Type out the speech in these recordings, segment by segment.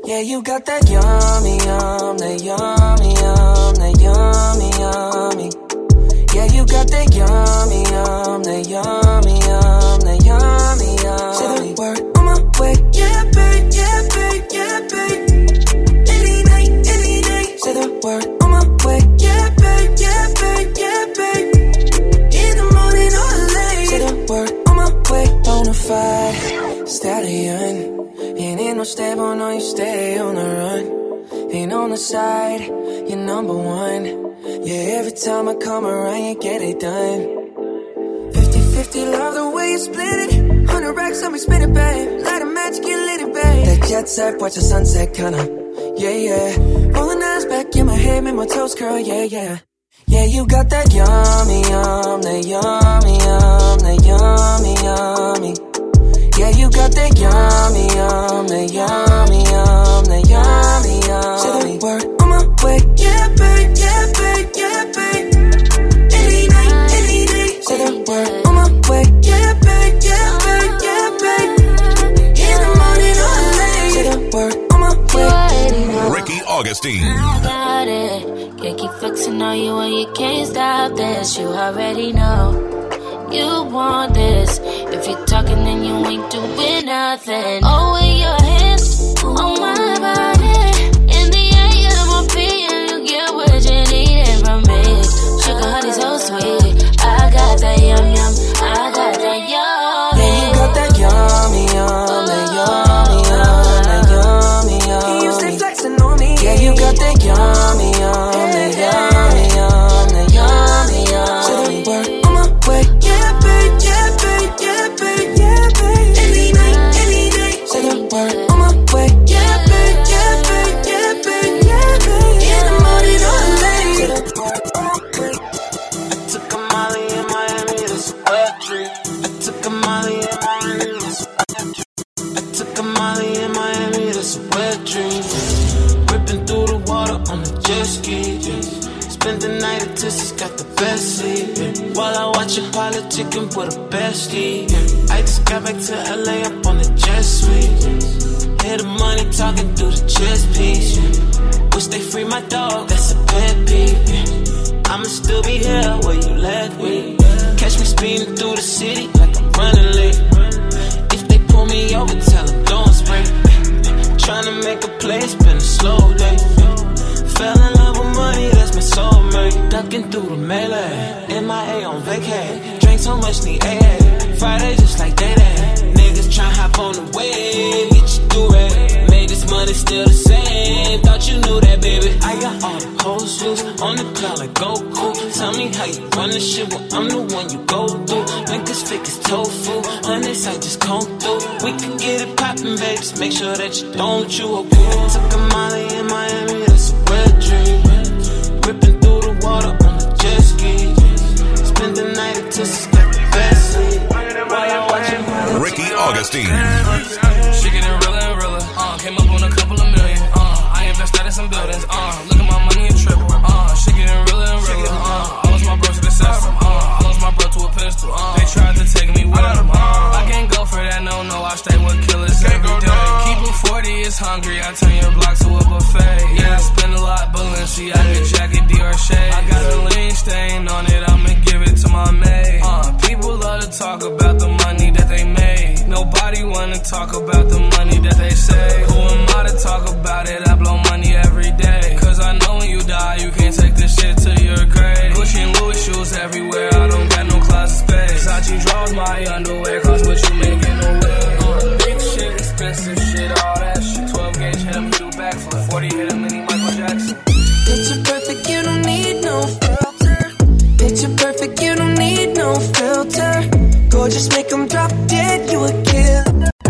Yeah, you got that yummy, that yummy, that yummy, yummy. Yeah, you got that yummy, that yummy, that yummy, yummy. Say the word on my way. Yeah, babe, yeah, babe, yeah, babe. Any night, any day. Say the word on my way. Yeah, babe, yeah, babe, yeah, babe. In the morning or late. Say the word on my way. Bonafide stallion. Ain't no stable, no, you stay on the run. Ain't on the side, you're number one. Yeah, every time I come around, you get it done. 50-50, love the way you split it. 100 racks on me, spin it, babe. Light a match, get lit, it, babe. That jet set, watch the sunset, kinda. Yeah, yeah. Rolling eyes back in my head, make my toes curl, yeah, yeah. Yeah, you got that yummy, that yummy, that yummy, yummy. Yeah, you got that yummy, that yummy, that yummy, yummy. Say the word on my way. Yeah, babe, yeah, babe, yeah, babe. Any night, any day. Say the word on my way. Yeah, babe, yeah, babe, yeah, babe. In the morning or late. Say the word on my way. Ricky Augustine. I got it. Can't keep flexing on you and you can't stop this. You already know you want this. If you're talking then you ain't doing nothing. Oh, with your hands on my body. In the air, you're my feet and you get what you need from me. Sugar honey so sweet. I got that yum yum. I got that yum. Yeah, you got that yummy, that yummy, that yummy, yummy. You stay flexing on me. Yeah, you got that yummy, that yummy, that yummy, yummy. Say the word on my way. Yeah, babe, yeah, babe, yeah, babe, yeah, babe. Any night, any day. Say the word on my way. Yeah, babe, yeah, babe, yeah, babe, yeah, babe. In the morning or late. Say the word on my way. I took a Molly in Miami, that's a wet dream. I took a Molly in Miami, that's a wet dream. I took a Molly in Miami, that's a wet dream. Ripping through the water on the jet ski, yeah. Spent the night at Tissie's, got the best sleep, yeah. While I watch a politicking with a bestie, yeah. I just got back to LA up on the jet suite, yeah. Hear the money talking through the chess piece, yeah. Wish they free my dog, that's a pet peeve, yeah. I'ma still be here where you left me. Catch me speeding through the city like I'm running late. If they pull me over, tell them don't spray. Tryna make a play, spend a slow day. Fell in love with money, that's my soulmate. Ducking through the melee, MIA on vacay. Drank so much, need AA. Friday just like day-day. Niggas tryna hop on the wave, get you through it. Made this money still the same, thought you knew that, baby. I got all the hoes loose, on the cloud like Goku. Tell me how you run this shit, well I'm the one you go through. Niggas fake as tofu, on this I just come through. We can get it poppin', baby, just make sure that you don't chew a woo. Took a Molly in Miami, that's a wet dream. Ripping through the water on the jet ski. Spend the night at Tissie's, got the best sleep. Ricky Augustine. She getting realer and realer. Came up on a couple of million. I invested in some buildings. Look at my money and triple. She getting realer and realer. I lost my bro to the system. I lost my bro to a pistol. They tried to take me with them. I can't go for that, no. I stay with killers every day. Keep it 40, it's hungry. I turn your block to a buffet. Yeah, I spend a lot, Balenciaga jacket, Dior shade. I got a lean stain on it, I'ma give it to my maid. People love to talk about the money that they made. Nobody wanna talk about the money that they say. Who am I to talk about it? I blow money every day. Cause I know when you die, you can't take this shit to your grave. Gucci and Louis shoes everywhere, I don't got no closet space. Versace draws my underwear, cost what you making away. Big shit, expensive shit, all that shit. 12 gauge hit him, he do backflip. 40 hit him, and he Michael Jackson. Picture perfect, you don't need no filter. Picture perfect, you don't need no filter. Gorgeous, make them drop dead, you a killer.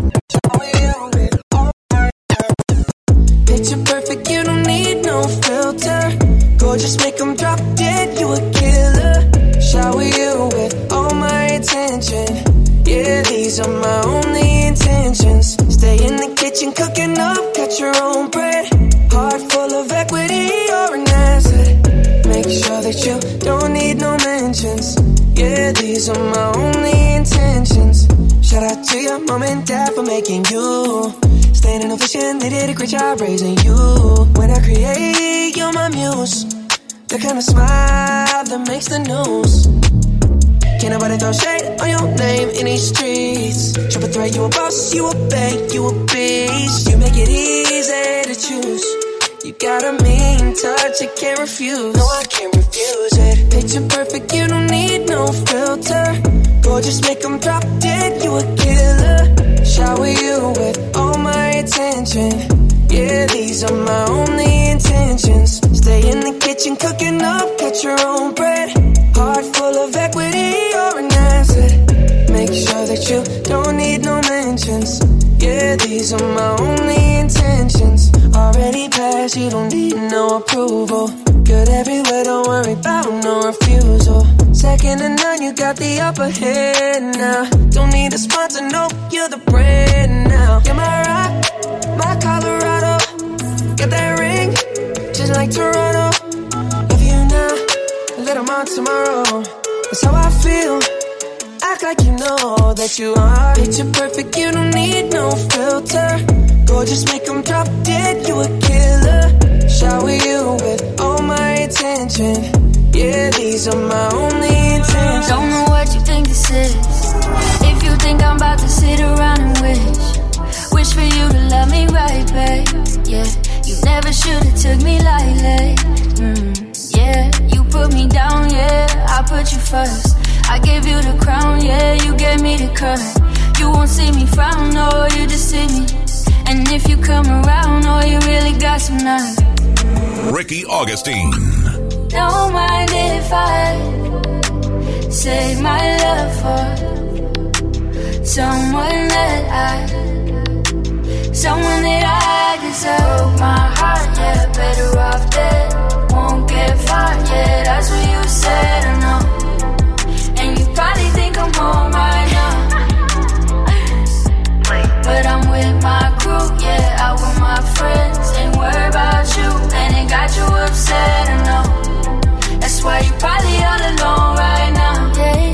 Picture perfect, you don't need no filter. Gorgeous, make them drop dead, you a killer. Shower you with all my attention. Yeah, these are my only intentions. Stay in the kitchen cooking up, cut your own bread. Heart full of equity, you're an asset. Make sure that you don't need no mentions. Yeah, these are my only intentions. Shout out to your mom and dad for making you. Staying in a vision, they did a great job raising you. When I create, you're my muse. The kind of smile that makes the news. Can't nobody throw shade on your name in these streets. Triple threat, you a boss, you a bank, you a beast. You make it easy to choose. You got a mean touch, I can't refuse. No, I can't refuse it. Picture perfect, you don't need no filter. Gorgeous, make them drop dead, you a killer. Shower you with all my attention. Yeah, these are my only intentions. Stay in the kitchen, cooking up, get your own bread. Heart full of equity, you're an asset. Make sure that you don't need no mentions. Yeah, these are my only intentions. Already passed, you don't need no approval. Good everywhere, don't worry about no refusal. Second to none, you got the upper hand now. Don't need a sponsor, no, you're the brand now. You're my rock, my Colorado. Got that ring, just like Toronto. Love you now, a little more tomorrow. That's how I feel. Act like you know that you are. Picture perfect, you don't need no filter. Gorgeous, make them drop dead, you a killer. Shower you with all my attention. Yeah, these are my only intentions. Don't know what you think this is. If you think I'm about to sit around and wish for you to love me right, babe. Yeah, you never should've took me lightly. Yeah, you put me down, yeah, I put you first. I gave you the crown, yeah, you gave me the crown. You won't see me frown, no, you just see me. And if you come around, oh, you really got some nerve. Ricky Augustine. Don't mind if I save my love for someone that I deserve. My heart, yeah, better off dead. Won't get far, yeah, that's what you said, I know. And you probably think I'm home right now, but I'm with my crew, yeah, out with my friends. Ain't worried about you, and it got you upset, I know. That's why you probably all alone right now, yeah.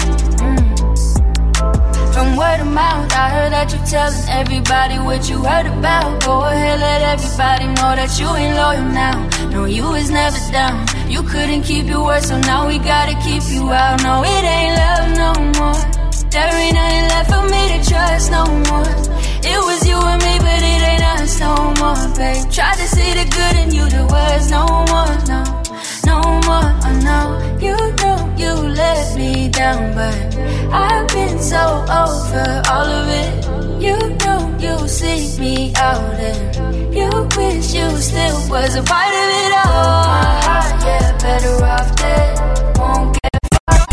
From word of mouth, I heard that you telling everybody what you heard about. Go ahead, let everybody know that you ain't loyal now. No, you was never down. You couldn't keep your word, so now we gotta keep you out. No, it ain't love no more. There ain't nothing left for me to trust no more. It was you and me, but it ain't us no more, babe. Tried to see the good in you, there was no more, no more, oh no. You know you let me down, but I've been so over all of it. You know you seek me out and you wish you still was a part of it all. My heart, yeah, better off dead. Won't get fucked,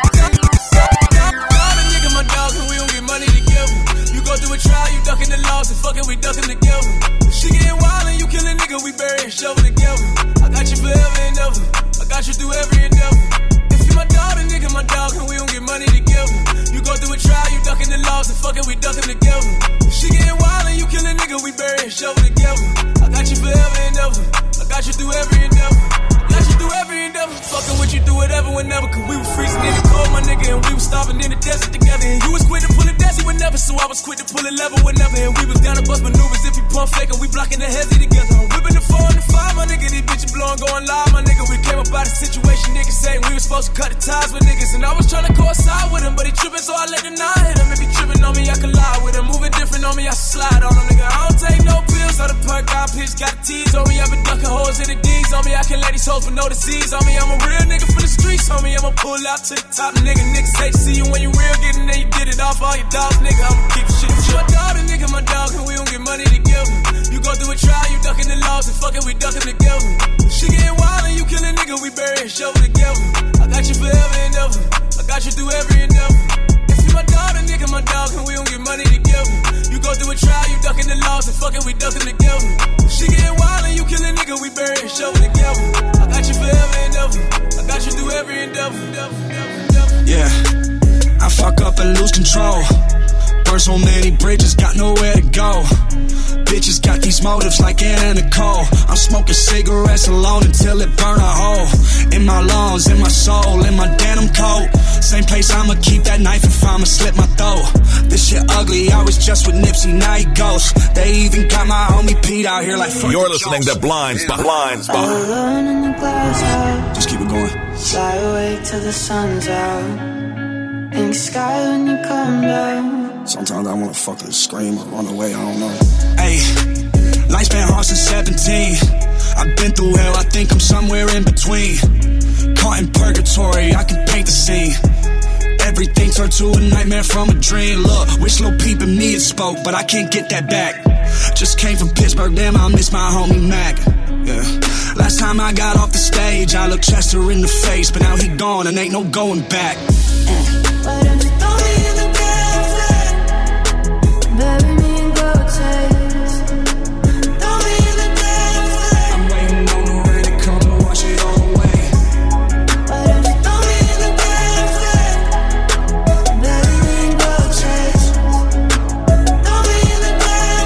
nigga, my dog, and we don't get money together. You go through a trial, you ducking the laws, and fucking we ducking together. She getting wild and you kill a nigga, we bury and shovel together. I got you forever and ever. I got you through every endeavor. If you my daughter, nigga, my dog, and we don't get money together. You go through a trial, you ducking the laws, and fucking we ducking together. She getting wild and you kill a nigga, we bury and shovel together. I got you forever and ever. I got you through every endeavor. Got you through every endeavor. Fucking with you through whatever, whenever. Cause we were freezing in the cold, my nigga, and we was starving in the desert together. And you was quick to pull a desi whenever, so I was quick to pull a level whenever. And we was down to bust maneuvers if you pump fake, and we blocking the hezzy together. I'm whipping the 4 and the 5, my nigga, these bitches blowing, going live, my nigga. We came up out of situation, niggas saying we was supposed to cut the ties with niggas. And I was trying to coincide with him, but he tripping, so I let the 9 hit him. If he tripping on me, I can lie with him. Moving different on me, I slide on him, nigga. I don't take no pills, or the perk, I pitch, got the T's on me. I been ducking holes in the D's on me. I can let these hoes for no disease on me. I'm a real nigga for the streets, homie. I'ma pull out to the top, nigga. Niggas hate to see you when you real, getting there, you get it off all your dogs, nigga. I'ma keep shit. You my daughter, nigga, my dog, and we don't get money together. You go through a trial, you ducking the laws, and fucking we ducking together. She getting wild and you kill a nigga, we bury and shovel together. I got you forever and ever. I got you through every endeavor. If you my daughter, nigga, my dog, and we don't get money together. You go through a trial, you ducking the laws, and fucking we ducking together. She getting wild and you kill a nigga, we bury and shovel together. I got you forever and ever. I got you through every endeavor. Yeah, I fuck up and lose control. Burn so many bridges, got nowhere to go. Bitches got these motives like Anna Nicole. I'm smoking cigarettes alone until it burn a hole in my lungs, in my soul, in my denim coat. Same place I'ma keep that knife if I'ma slit my throat. This shit ugly. I was just with Nipsey, now he ghost. They even got my homie Pete out here like fuck. You're listening to Blind Spot. Blind Spot. Alone in the glass house. Just keep it going. Fly away till the sun's out. Pink sky when you come down. Sometimes I wanna fucking scream or run away, I don't know. Hey, life's been hard since 17. I've been through hell, I think I'm somewhere in between. Caught in purgatory, I can paint the scene. Everything turned to a nightmare from a dream. Look, wish Lil Peep and me had spoke, but I can't get that back. Just came from Pittsburgh, damn, I miss my homie Mac. Yeah. Last time I got off the stage, I looked Chester in the face, but now he gone and ain't no going back. Why don't you throw me in the dance? Bury me in gold chains. Throw me in the dance. I'm waiting on the rain to come and wash it all away. Why don't you throw me in the dance? Bury me in gold chains. Throw me in the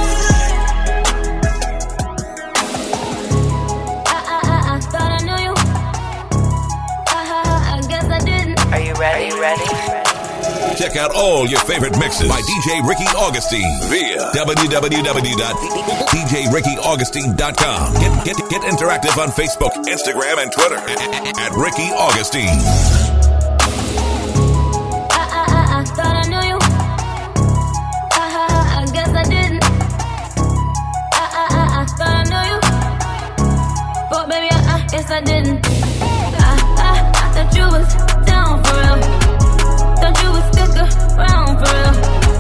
I thought I knew you. I guess I didn't. Are you ready? Check out all your favorite mixes by DJ Ricky Augustine via www.djrickyaugustine.com. Get interactive on Facebook, Instagram, and Twitter at Ricky Augustine. I thought I knew you. I guess I didn't. I thought I knew you. But baby, I guess I didn't. I thought you was down for real. Thought you would stick around for real.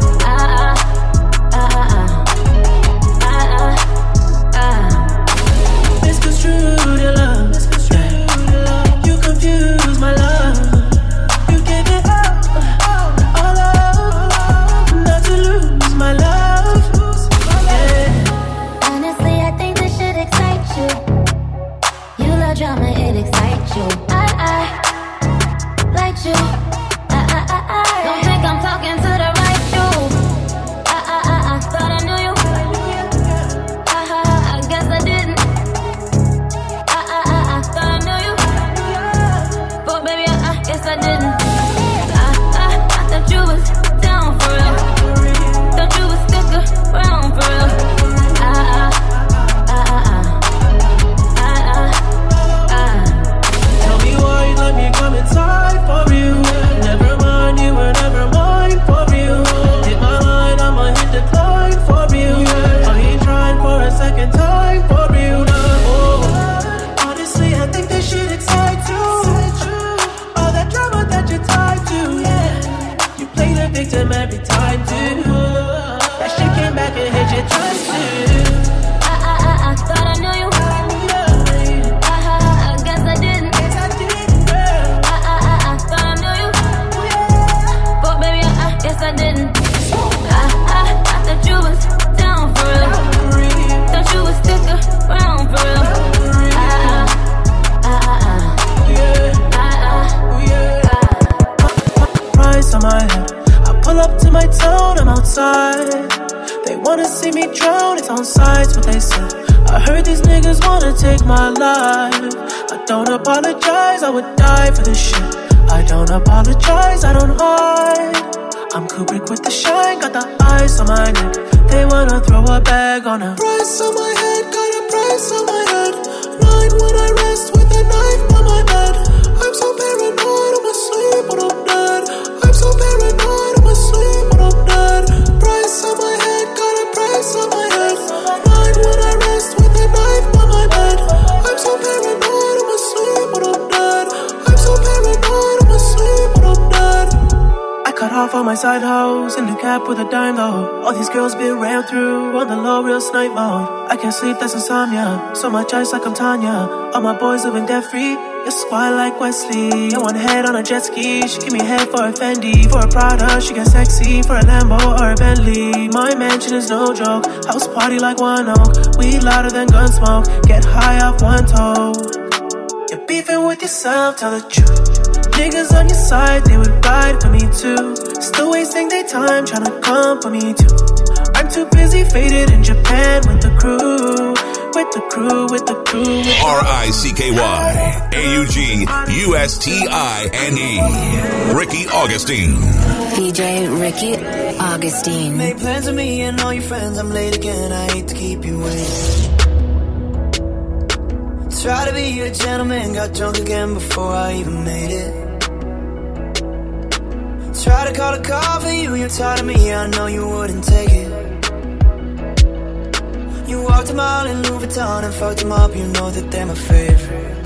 Misconstrued your love. You confused my love. You gave it all up, not to lose my love. Yeah. Honestly, I think this should excite you. You love drama, it excites you. I like you. Don't think I'm talking to the right you. I thought I knew you. I guess I didn't. I thought I knew you. But baby, I guess I didn't. I thought you was down for real. Thought you would stick around for real. Tell me why you let me come inside for you. Never mind, you were never mine for you. Hit my line, I'ma hit decline for you. I ain't trying for a second time for you. No. Honestly, I think this shit excites you. All that drama that you're tied to, yeah. You play the victim every time too. That shit came back and hit your trust too. I thought I knew you. I guess I didn't. I thought I knew you. But baby, I guess I didn't. I thought you was down for real. Thought you would stick around for real. Price on my head. I pull up to my town, I'm outside. They wanna see me drown, it's on sides, what they say. I heard these niggas wanna take my life. I don't apologize, I would die for this shit. I don't apologize, I don't hide. I'm Kubrick with the shine, got the ice on my neck. They wanna throw a bag on a price on my head, got a price on my head. 9 when I rest with a knife by my bed. I'm so paranoid, I'm asleep when I'm dead. I'm so paranoid, I'm asleep when I'm dead. Price on my head, got a price on my head. 9 when I rest with a knife by my bed. I'm so paranoid, I'm asleep when I'm dead. I'm so paranoid, I'm asleep when I'm dead. I cut off all my side hoes in the cap with a dime though. All these girls been ran through on the low, real snipe mode. I can't sleep, that's insomnia. So much ice like I'm Tanya. All my boys living debt free. You squat like Wesley. I want head on a jet ski. She give me head for a Fendi. For a Prada, she get sexy. For a Lambo or a Bentley. My mansion is no joke. House party like One Oak. Weed louder than gun smoke. Get high off one toe. You're beefing with yourself, tell the truth. Niggas on your side, they would ride for me too. Still wasting their time trying to come for me too. I'm too busy faded in Japan with the crew. with the crew, with the crew. RICKYUSTINE. Ricky Augustine. DJ Ricky Augustine. Make plans with me and all your friends. I'm late again. I hate to keep you waiting. Try to be a gentleman. Got drunk again before I even made it. Try to call a call for you. You're tired of me. I know you wouldn't take it. You walked a mile in Louis Vuitton and fucked them up. You know that they're my favorite.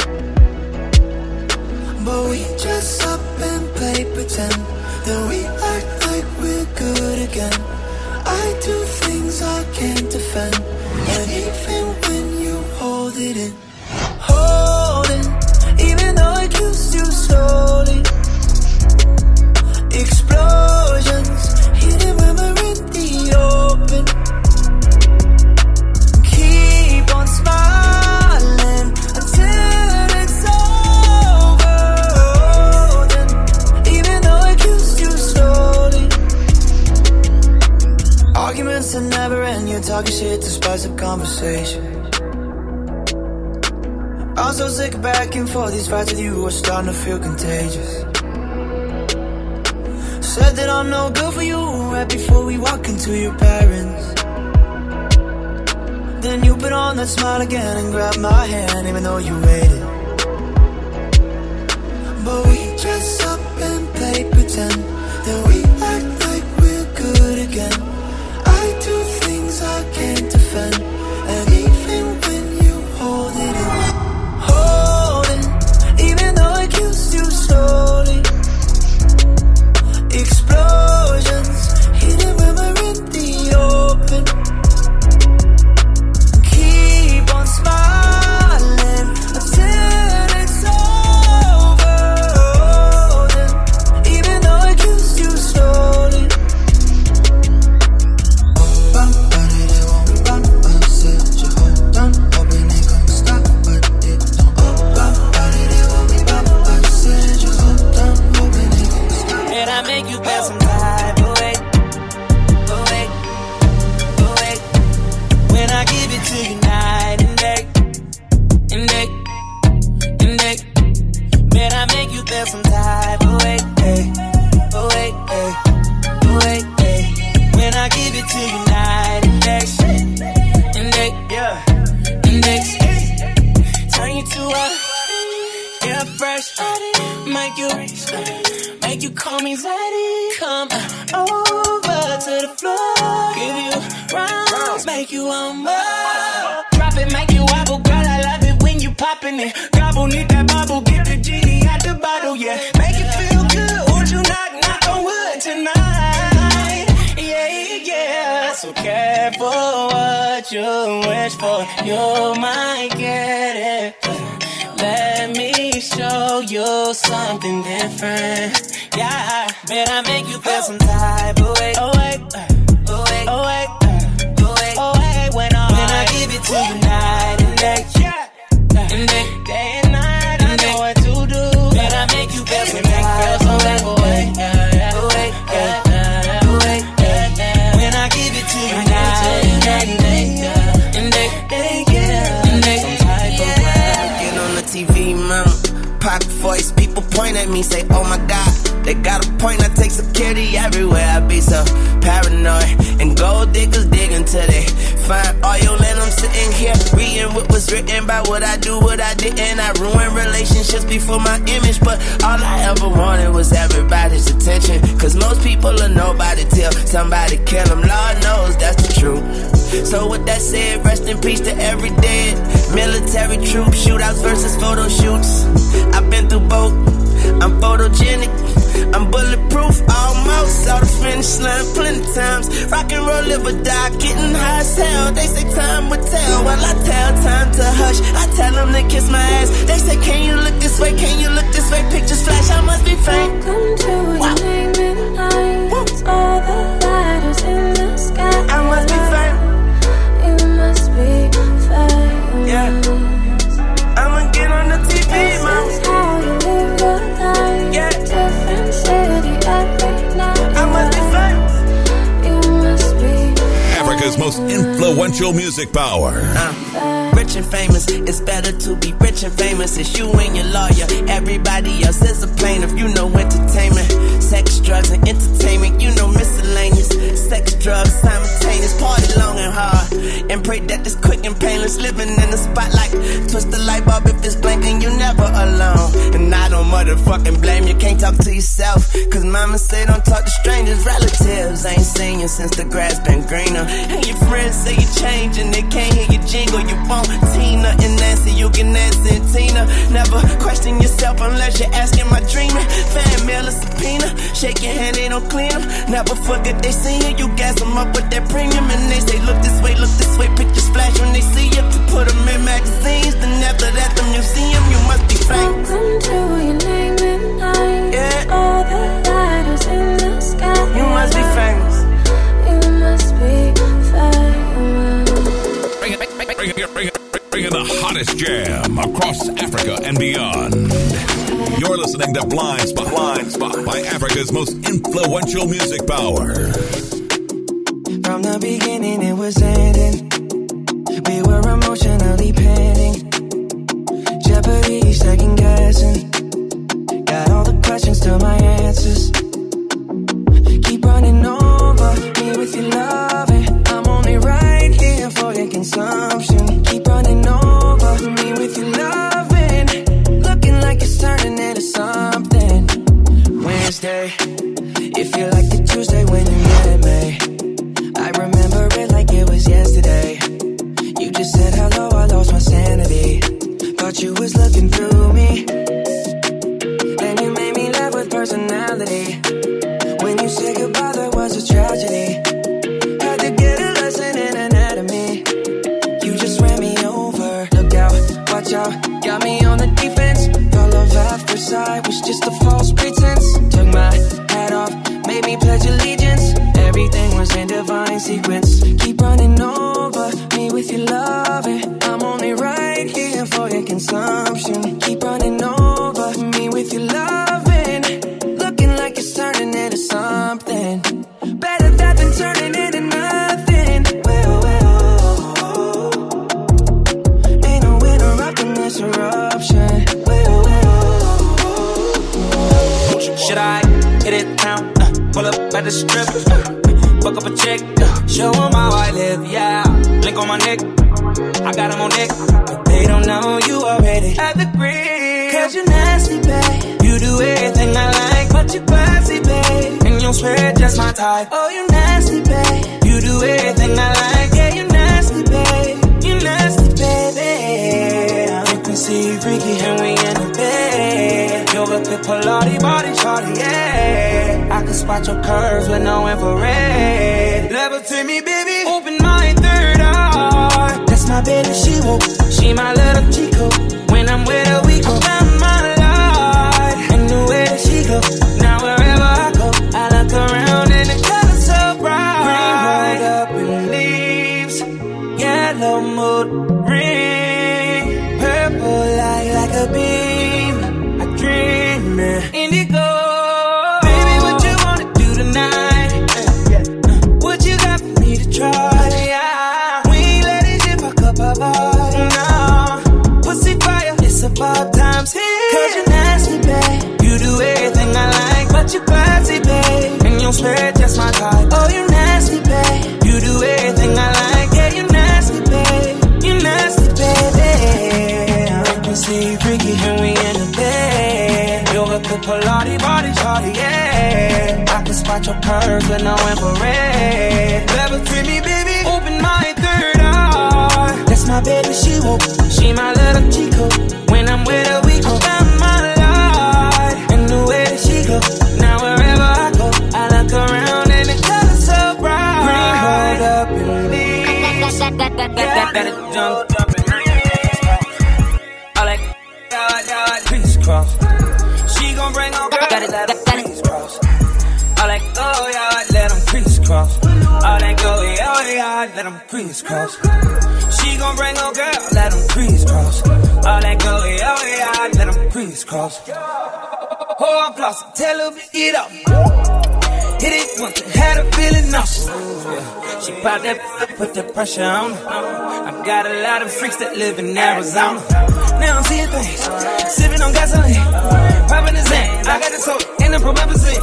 But we dress up and play pretend. Then we act like we're good again. I do things I can't defend. And even when you hold it in, holding, even though I kiss you slowly. Explosions, hidden when we're in the open. Keep on smiling until it's over. Then, even though I kissed you slowly. Arguments that never end. You're talking shit to spice up conversation. I'm so sick of back and forth. These fights with you are starting to feel contagious. Said that I'm no good for you right before we walk into your parents. Then you put on that smile again and grab my hand even though you waited. But we dress up and play pretend. Then we act like we're good again. I do things I can't defend. And even when you hold it in, holding, even though I kissed you slowly. Explosions, hidden when we're in the open. Keep on smiling until it's over. Then, even though I kissed you slowly. Said you hold on, hoping they gon' stop, but it don't. Said you hold on, hoping they gon' stop. And I make you feel some type of way, away, away. When I give it to you night and day, and day, and day. Man, I make you feel some type of way, hey, away, hey, away, hey. When I give it to you night and day, yeah, and day. Turn you to a, yeah, fresh, make you call me Zaddy. Come over to the floor. Give you rounds, make you want more. Drop it, make you wobble, girl. I love it when you poppin' it. Gobble, need that bubble, get the genie out the bottle, yeah. Make it feel good. Won't you knock on wood tonight? Yeah, yeah. So careful what you wish for. You might get it. Let me show you something different. Yeah, man, I make you feel some type of way. Oh, wait, oh, wait, oh, wait, oh, wait, oh, wait. When I give it to you night and day, yeah, and day and night, I know what to do. Man, I make you feel some type of way. Oh, wait, oh, wait, oh, wait, when I give it to you night and day, and day, yeah, and day, some type of way. Get on the TV, man. Pop voice, people point at me, say, oh my God. They got a point, I take security everywhere. I be so paranoid. And gold diggers dig until they find oil. And I'm sitting here reading what was written about what I do, what I didn't. I ruined relationships before my image. But all I ever wanted was everybody's attention. Cause most people are nobody till somebody kill them. Lord knows that's the truth. So with that said, rest in peace to every dead military troop. Shootouts versus photo shoots. I've been through both. I'm photogenic, I'm bulletproof almost. Saw the finish line plenty times. Rock and roll, live or die, getting high as hell. They say time will tell, well I tell time to hush. I tell them to kiss my ass. They say can you look this way, can you look this way? Pictures flash, I must be fake. Welcome to the name in the lights. All the lighters in the sky. I must be fake. You must be fake. Yeah, I'ma get on the TV, man. This is how you live your life. Yeah. Different city every night. I must be fake. You must be Africa's Africa's most influential music power. Rich and famous, it's better to be rich and famous. It's you and your lawyer, everybody else is a plaintiff. You know entertainment, sex, drugs, and entertainment. You know miscellaneous, sex, drugs, simultaneous. Party long and hard, and pray that it's quick and painless. Living in the spotlight, twist the light bulb if it's blinking. You never alone, and I don't motherfucking blame you. Can't talk to yourself, cause mama say don't talk to strangers. Relatives ain't seen you since the grass been greener. And your friends say you changing, they can't hear you jingle. You won't Tina and Nancy, you get Nancy and Tina. Never question yourself unless you're asking my dreaming. Fan mail a subpoena, shake your hand, they don't clean them. Never forget they see you, you gas them up with that premium. And they say look this way, pictures flash when they see you. To put them in magazines, then after that the museum, you must be famous. Welcome to your name and night. Yeah. All the lighters in the sky. You must be famous. You must be famous. Bringing the hottest jam across Africa and beyond. You're listening to Blind Spot by Africa's most influential music power. From the beginning it was ending. We were emotionally pending. Jeopardy, second guessing. Got all the questions to my answers. Keep running over me with your loving. I'm only right here for your consumption. Keep running over me with your loving. Looking like it's turning into something. Wednesday, it feel like the Tuesday when you met me. I remember it like it was yesterday. You just said hello, I lost my sanity. Thought you was looking through me. Then you made me laugh with personality. When you said goodbye, there was a tragedy. Had to get a lesson in anatomy. You just ran me over. Look out, watch out, got me on the defense. Thought love at first sight was just a false pretense. Took my hat off, made me pledge allegiance. Everything was in divine sequence. Keep running over me with your loving. I'm only right here for your consumption. Keep running over me with your loving. Looking like it's turning into something. Better that than turning into nothing. Ain't no interrupting this eruption. Should I hit it now? Pull up at the strip, fuck up a chick, show them how I live, yeah. Blink on my neck, I got them on deck, but they don't know you already at the crib. Cause you're nasty, babe. You do everything I like, but you're classy, babe. And you'll swear just my type. Oh, you nasty, babe. You do everything I like, yeah, you're nasty, babe. You nasty, baby. Frequency freaky, and we in the bed. Yoga clip, Pilates, body shorty, yeah. I can spot your curves with no infrared. Levitate me, baby. Open my third eye. That's my baby, she woke. She my little Chico. When I'm with her, we go. Found my light. And the way that she go. Now wherever I go, I look around and the color's so bright. Green rolled up in leaves. Yellow mood ring. Purple light like a beam. I dream it. Indigo. Five times here. Cause you're nasty, babe. You do everything I like, but you're classy, babe. And you'll swear just my type. Oh, you nasty, babe. You do everything I like, yeah, you nasty, babe. You nasty, baby. Frequency freaky, and we in the bed. Yoga clip, Pilates, body shorty, yeah. I can spot your curves with no infrared. Levitate me, baby. Open my third eye. That's my baby, she woke. She my little Chico. When I'm with her, we go. Found my light. And the way that she go. Now wherever I go, I look around and the color's so bright. Green rolled up in leaves. Gotta jump in. I like crisscross. She gon' bring on girl, let them crisscross. I like, oh yeah, let them crisscross. I like, oh yeah, let them crisscross. She gon' bring on girl, let them crisscross. All that go, yeah, let them crisscross. Oh, I'm flossing, tell her, get up. Hit it once and had her feeling nauseous. Yeah. She pop that, put the pressure on her. I got a lot of freaks that live in Arizona. Now I'm seeing things, sipping on gasoline, popping the Zan. I got the soda and the promethazine.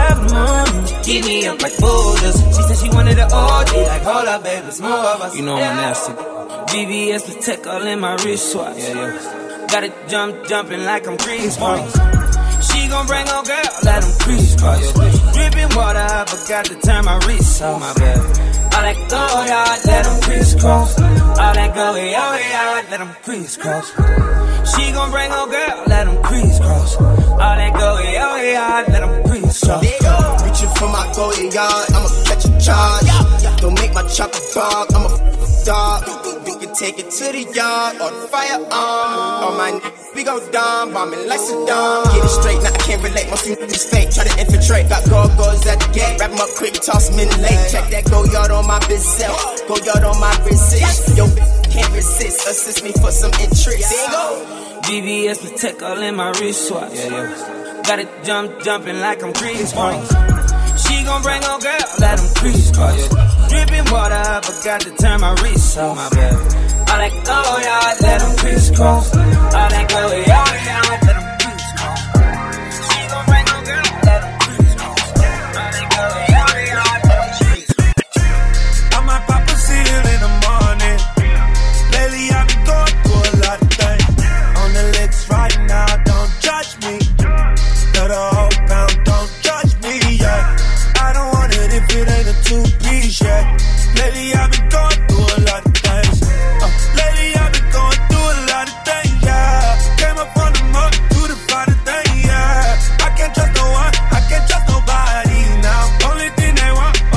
Keep me up like boulders. She said she wanted an OG, like hold up, baby, it's more of us. You know I'm nasty. VVS Protect all in my wristwatch. Yeah. Got it jumping like I'm Chris Cross. She gon' bring her girl, let them crisscross. Dripping water, I forgot to turn my wrist off. My bad. All that go yard, let them crisscross. All that go yard, let them crisscross. She gon' bring her girl, let them crisscross. All that go yard, let them crisscross. Reaching for my go yard, I'ma catch a charge. Don't make my chopper bog, I'm a dog. We can take it to the yard or the firearm. All my niggas, we go dumb, bombing like Saddam. Get it straight, now I can't relate, most of these fake. Try to infiltrate, got goes at the gate. Wrap 'em up quick, toss 'em in the lake. Check that go yard on my bitch self, go yard on my resist. Yo, can't resist, assist me for some interest. There you go. VVS Protect all in my wristwatch. Got it jumping like I'm Chris Cross. She gon' bring her girl, let them crisscross. Dripping water, I forgot to turn my wrist off. My bad. All that go yard, let them crisscross. All that go yard, let them crisscross. She gon' bring her girl, let them crisscross. All that go yard, let them crisscross. I might pop a seal in the morning. Lately I've been going through a lot of things. On the licks right now, don't judge me. Let a whole pound, don't judge me, yeah. I don't want it if it ain't a two-piece, yeah. Lately I've been going through a lot of things. Lately I've been going through a lot of things, yeah. Came up from the mud to the fighter thing, yeah. I can't trust no one, I can't trust nobody now. Only thing they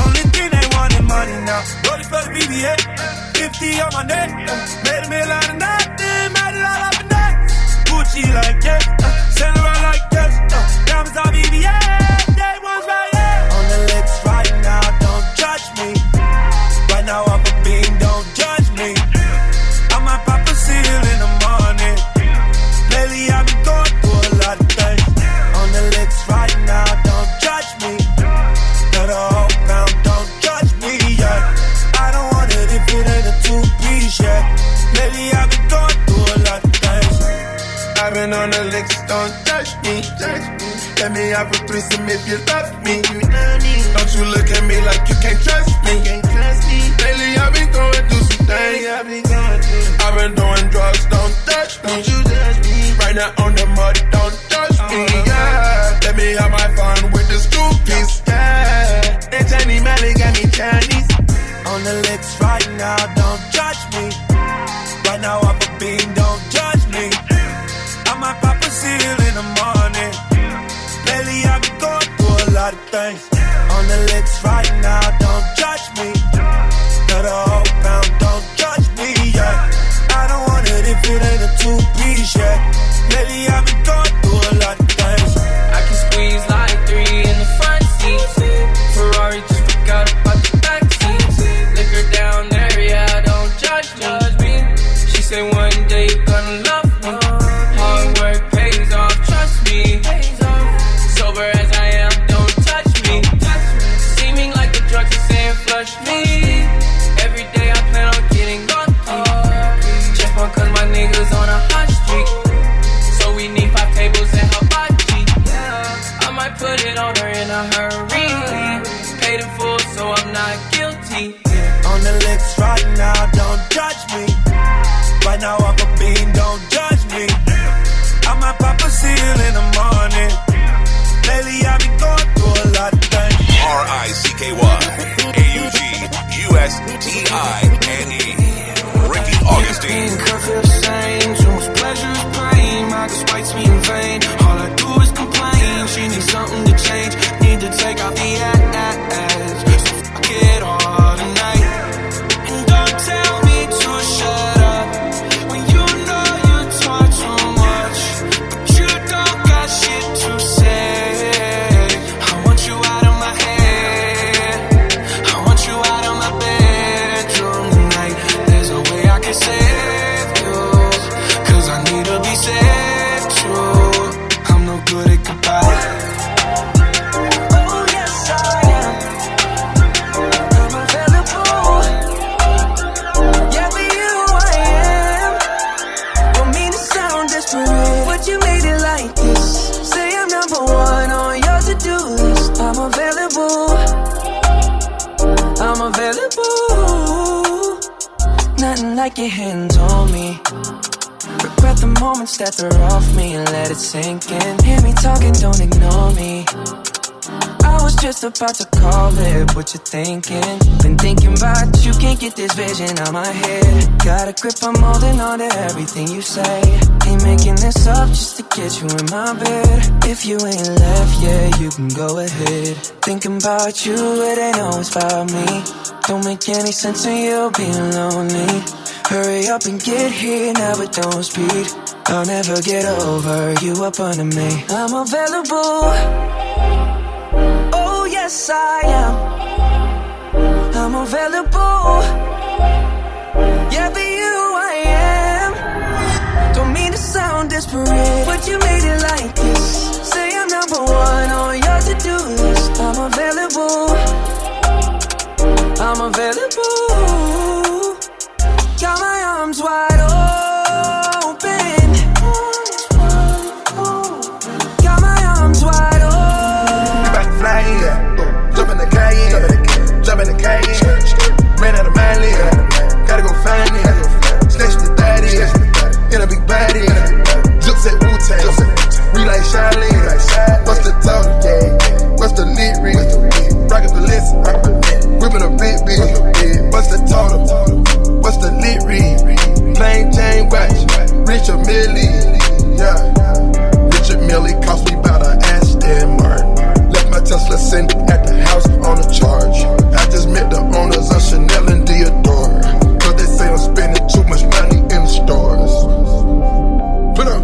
want is money now. Rolling for the BBA, 50 on my neck. Made a meal out of nothing, made it all up in that. Gucci like yes, send around like yes. Diamonds on BBA, day one's right, yeah. On the lips right now, don't judge me. Right now I'm a bean, don't judge me. I might pop a seal in the morning. Lately I've been going through a lot of things. On the lips right now, don't judge me. Let a whole pound, don't judge me, yeah. I don't want it if it ain't a two-piece, yeah. Lately I've been going through a lot of things. I've been on the licks, don't touch me. Let me have a threesome if you love me. Don't you look at me like you can't trust me. Lately I've been going through some things. I've been doing drugs, don't touch me. Right now on the mud, don't touch me. Yeah. Let me have my fun with the screw piece. Yeah. And Johnny Mally got me Chinese. On the licks right now, don't judge me. Right now I'm a bean, don't judge me. I might pop a seal in the morning. Lately I've been going through a lot of things. On the licks right now, don't judge me. Let a whole pound, don't judge me, yeah. I don't want it if it ain't a two-piece, yeah. Lately I've been going through a lot of things. I can squeeze like 3 in the front seat. Ferrari just forgot about the back seat. Liquor down there, yeah, don't judge me. She said one day you're gonna love me. Hard work pays off, trust me. Sober as I am, don't touch me. Seeming like the drugs are saying flush me. Every day I plan on getting lucky. Just because my niggas on a hot streak. So we need 5 tables and hibachi. I might put it on her in a hurry. Paid in full, so I'm not guilty. On the licks right now, don't judge me. Right now I'm a bean, don't judge me. I might pop a seal in the morning. Lately I've been going through a lot of things. RICKY AUGUSTINE Ricky Augustine. Could feel the same. Too much pleasure is pain. My despites me in vain. All I do is complain. She needs something to change. Need to take out the ass. So fuck it all tonight. And don't tell me to shut up when you know you talk too much, but you don't got shit to say. I want you out of my head. I want you out of my bedroom. available. Nothing like your hands on me. Regret the moments that they're off me and let it sink in. Hear me talking, don't ignore me. I was just about to call it, what you thinking? Been thinking about you, can't get this vision out my head. Got a grip, I'm holding on to everything you say. Ain't making this up just to get you in my bed. If you ain't left yet, you can go ahead. Thinking about you, it ain't always about me. Don't make any sense in you being lonely. Hurry up and get here now, but don't speed. I'll never get over you up under me. I'm available. Oh yes I am. I'm available. Yeah, for you I am. Don't mean to sound desperate, but you made it like this. Say I'm number one on your to-do list. I'm available. I'm available. Got my arms wide open. Got my arms wide open. You about to fly in, jump in the Cayenne, jump in the Cayenne. Ran out of my lid, gotta go find it. Snatch the 30, in a big body. Zips at Wu-Tang, relay Charlene. What's the total? What's the lit read? Rockin' the list, whipping a big bitch. What's the total? What's the lit read? Plain Jane watch, Richard Millie. Yeah, Richard Millie cost me about an Aston Martin. Left my Tesla sitting at the house on a charge. I just met the owners of Chanel and Dior. Cause they say I'm spending too much money in the stores. Put up.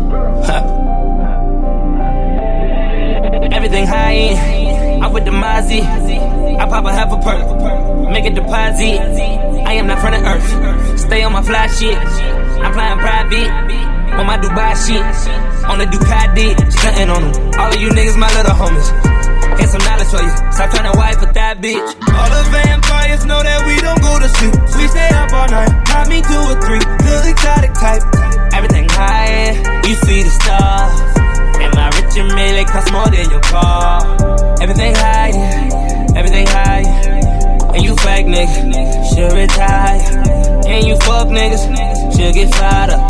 Everything high end, I'm with the Mozzie. I pop a half a perk, make a deposit. I am not from the earth, stay on my fly shit. I'm flying private, on my Dubai shit. On the Ducati, stunting on them. All of you niggas, my little homies. Here's some knowledge for you, stop trying to wife with that bitch. All the vampires know that we don't go to sleep. We stay up all night, pop me 2 or 3. Little exotic type, everything high, you see the stars. And my rich and Millie cost more than your car. Everything high, everything high. And you fake niggas, should retire. And you fuck niggas, should get fired up.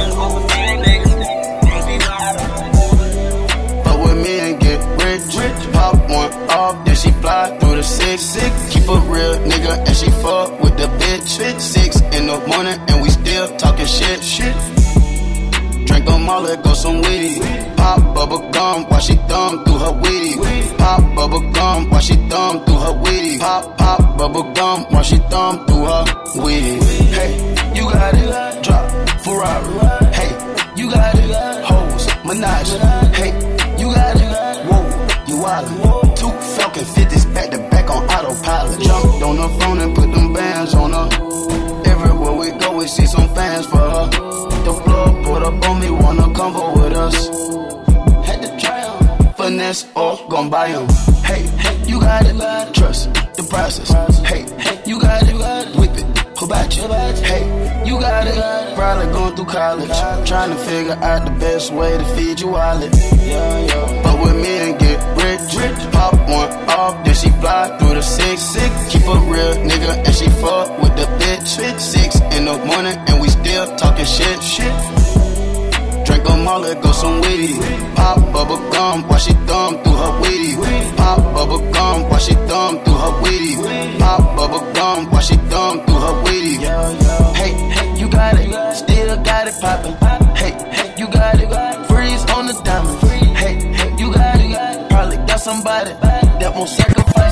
Fuck with me and get rich. Pop one off, then she fly through the 6. Keep a real nigga and she fuck with the bitch. 6 in the morning and we still talking shit. Drink them all, let go some weed. Pop bubble gum while she thumb through her weed. Pop bubble gum while she thumb through her weed. Pop bubble gum while she thumb through her weed. Hey, you got it, drop Ferrari. Hey, you got it, hoes, Minaj. Hey, you got it, whoa, you wildin'. 2 Falcon 50s back to back on autopilot. Jumped on her phone and put them bands on her. Everywhere we go, we see some fans for her. The plug put up on me, wanna combo with us. Had to try 'em, finesse or gon' buy 'em. Hey, you got it, trust the process. Hey, you got it, whip it, who about you? Hey, you got it, probably going through college, trying to figure out the best way to feed your wallet. But with me and get rich, pop one off, then she fly through the 6. Keep a real nigga and she fuck with the bitch. 6 in the morning and we still talking shit. Drink them all, let go some weed. Pop bubble gum while she thumb through her weed. Pop bubble gum while she thumb through her weed. Pop bubble gum while she thumb through her weed. Hey, you got it, still got it poppin'. Hey, you got it, freeze on the diamond. Hey, you got it, probably got somebody that won't sacrifice.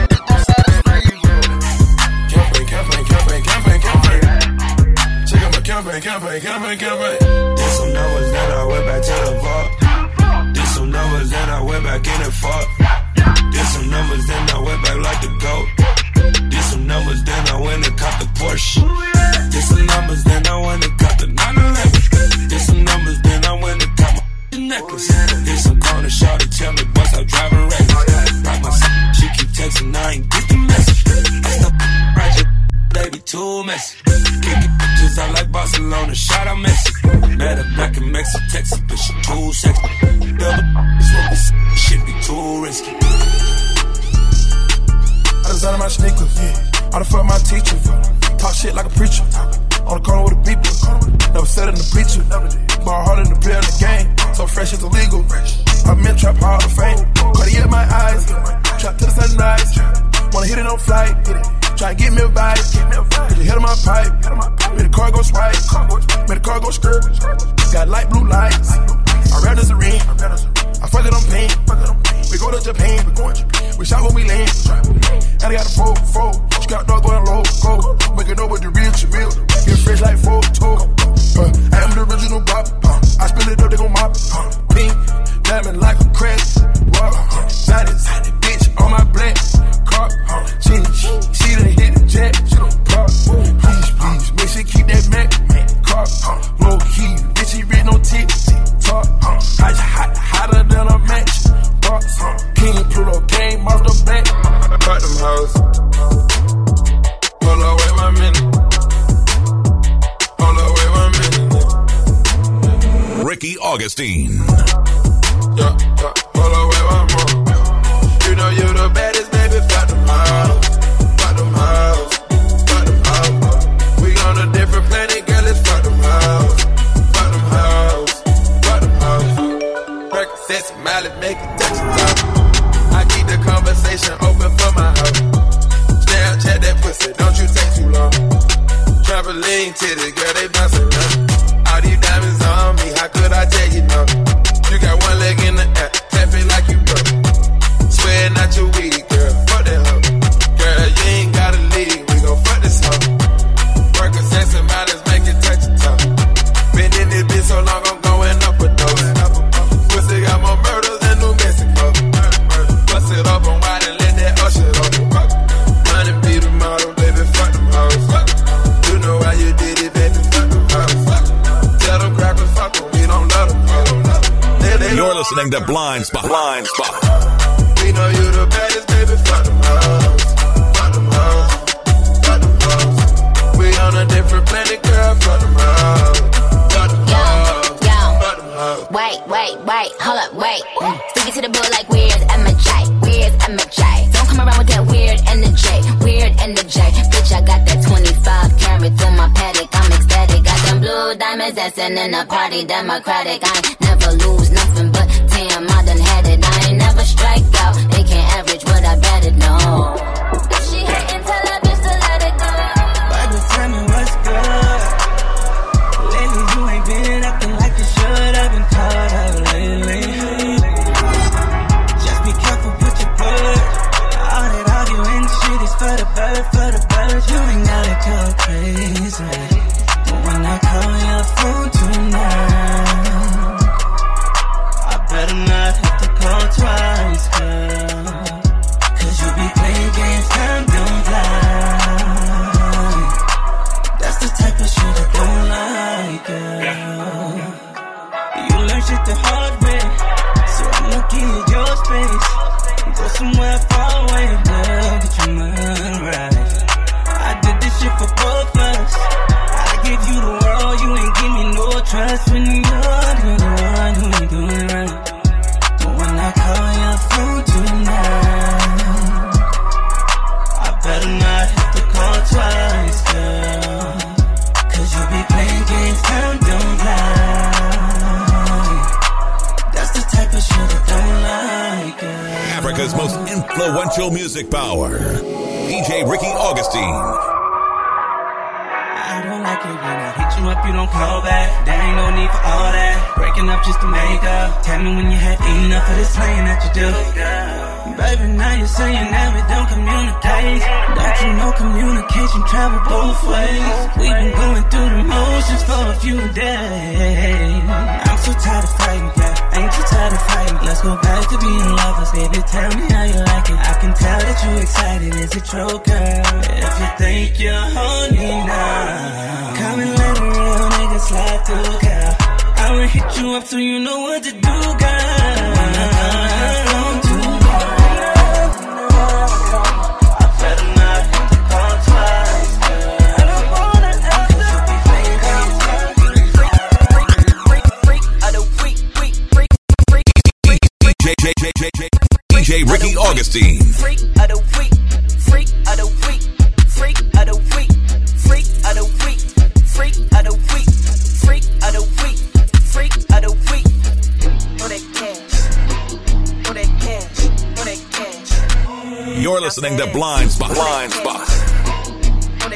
Campaign. Did some numbers, then I went back to the vault. Did some numbers, then I went back in and fought. Did some numbers, then I went back like the GOAT. Did some numbers, then I went and caught the Porsche. Did some numbers, then I went and caught the 911. Did some numbers, then I went and caught my necklace. Did some corner shot to tell me boys I'm driving reckless. Like my she keep texting, I ain't get the message. I stop right here, they be too messy. I like Barcelona, shout out Messi. Met her back in Mexico, Texas, but she too sexy. Double shit be too risky. I design my sneakers, I done fuck my teacher. Talk shit like a preacher. On the corner with the people. Never said it in the preacher. Ball harder than the player in the game. So fresh it's illegal. I'm in trap hall of fame. Cardi in my eyes. Trap to the sunrise. Wanna hit it on flight. Try and get me a vibe. Put your head on my pipe. Made the car go swipe. Made the car go skirt. Got light blue lights. I rap as a ring. I fuck it on pink. We go to Japan. We shot when we land. And I got a 4-4. She got a dog going low. Go. Make it know what the real shit real. Get fresh like 4-2. I am the original Bob. I spill it up, they gon' mop. Pink. Diamond like a crack. Excited. Bitch on my black car. She done hit the jet. Please. Make sure keep that Mac car. Low key. Bitch, she read no tick. Talk. Hotter than a match. King Pluto came off the back. Cut them hoes. Hold on, wait 1 minute. Hold on, wait 1 minute. Ricky Augustine. Yeah. Hold on, wait 1 more. You know you the baddest, baby. Fuck them hoes. Fuck them hoes. Fuck them hoes. We on a different planet, girl. Let's fuck them hoes. Fuck them hoes. Fuck them hoes. Percocets, mileage, make it touch it up. I keep the conversation open for my house. Snapchat that pussy, don't you take too long. Trampoline titties, girl, they bouncing up. All these diamonds on me, how could I tell you no? You got one leg in the air, tap it like you broke. Swear not your weed, girl, fuck that hoe. Girl, you ain't gotta leave, we gon' fuck this hoe. Percocets and mileage, make it touch your tongue. Been in this bitch so long, I'm going up with those. Pussy got more murders than New Mexico. Bust it up on wide and let that usher open. Money be the model, baby, fuck them hoes. You know how you did it, baby, fuck them hoes. Tell them crackers, fuck them, we don't love them hoes. You're listening to Blind Spot. Blind Spot. We know you the baddest, baby, fuck them hoes. Fuck them hoes. Fuck them hoes. We on a different planet, girl, fuck them hoes. Fuck them hoes. Fuck them hoes. Wait, hold up, wait. Speaking to the bull like where's MJ? Where's MJ? Don't come around with that weird energy. Bitch, I got that 25 carats in my paddock. I'm ecstatic. Got them blue diamonds dancing in the party. Democratic. I ain't never lose nothing but damn, I done had it. I ain't never strike out. They can't average what I betted, no. If she hatin', tell that bitch to let it go. Bible, tell me what's good. Lately, you ain't been acting like you should. I've been caught up lately. Just be careful with your words. All that arguing shit is for the bird, for the birds. You ain't gotta go crazy. But when I call your phone tonight, I better not have to call twice, girl. Cause you be playing games, time don't lie. That's the type of shit I don't like, girl. You learn shit the hard way, so I'ma give you your space. Go somewhere far away, girl, get your mind right. I did this shit for both of us. I give you the world, you ain't give me no trust. When you're the one who ain't doing right. But when I call your phone tonight, I better not have to call twice, girl. Cause you be playing games, time don't lie. That's the type of shit I don't like, girl. Africa's most influential music power, DJ Ricky Augustine. I don't like it when I hit you up, you don't call back. There ain't no need for all that. Breaking up just to make up. Tell me when you had enough of this playing that you do. Baby, now you're saying that we don't communicate. Don't you know communication travel both ways? We've been going through the motions for a few days. I'm so tired of fighting, yeah. Ain't you tired of fighting? Let's go back to being lovers, baby. Tell me how you like it. I can tell that you're excited. Is it true, girl? If you think you're horny now, come and let a real nigga slide through, girl. I'ma hit you up so you know what to do, girl. When I come home to DJ Ricky Augustine. Freak of the week, freak of the week, freak listening to Blind Spot. Blind Spot. Let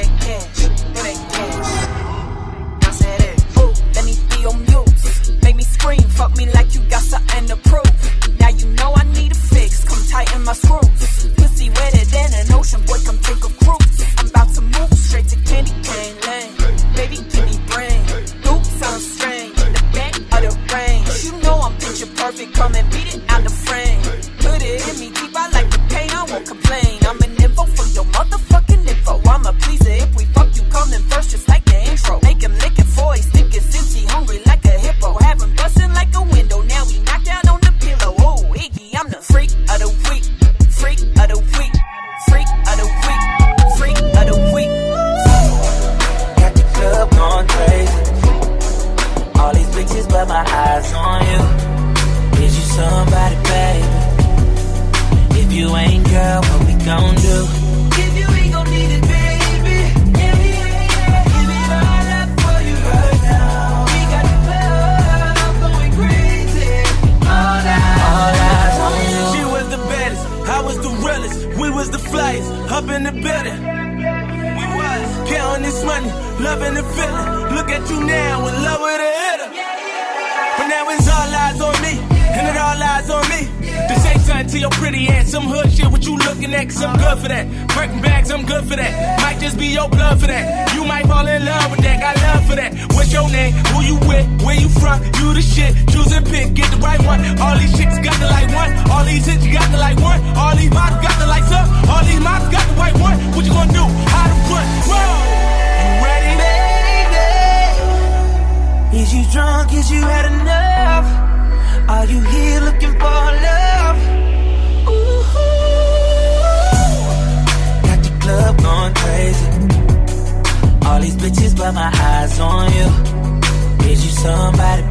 me be your muse. Make me scream, fuck me like you got something to prove. Now you know I need a fix, come tighten my screws. Pussy wetter than an ocean, boy, come take a cruise. I'm about to move straight to candy cane lane. Baby, give me brain. Oops, sounds strange. In the back of the range. You know I'm picture perfect, come and beat it out the frame. Put it in me deep, I like the pain, I won't complain. I'm an info for your motherfucking info. I'm a pleaser, if we fuck you coming first, just like the intro. Make him lick it for he stick it since he hungry like a hippo. Have him busting like a window, now we knocked out on the pillow. Oh, Iggy, I'm the freak of the week. Freak of the week. Freak of the week. Freak of the week. Got the club going crazy. All these bitches, but my eyes on you. Is you somebody, baby? If you ain't, girl, what we gon' do? If you ain't gon' need it, baby. Yeah. Give it all up for you right now. We got the club going crazy. All eyes on you. She was the baddest, I was the realest. We was the flyest, up in the building. We was counting this money, loving the feeling. Look at you now, in love with a hitter. But now it's all eyes on me, and it all eyes on me. To say something to your pretty ass, some hood shit, what you looking at, cause I'm good for that. Birkin bags, I'm good for that. Might just be your blood for that. You might fall in love with that, got love for that. What's your name, who you with, where you from, you the shit. Choose and pick, get the right one. All these chicks got the like one. All these hits got the like one. All these models got the lights up. All these models got the white one. What you gonna do, how to run? Whoa, you ready? Baby, is you drunk, is you had enough? Are you here looking for love? Ooh. Got the club going crazy. All these bitches, but my eyes on you. Is you somebody,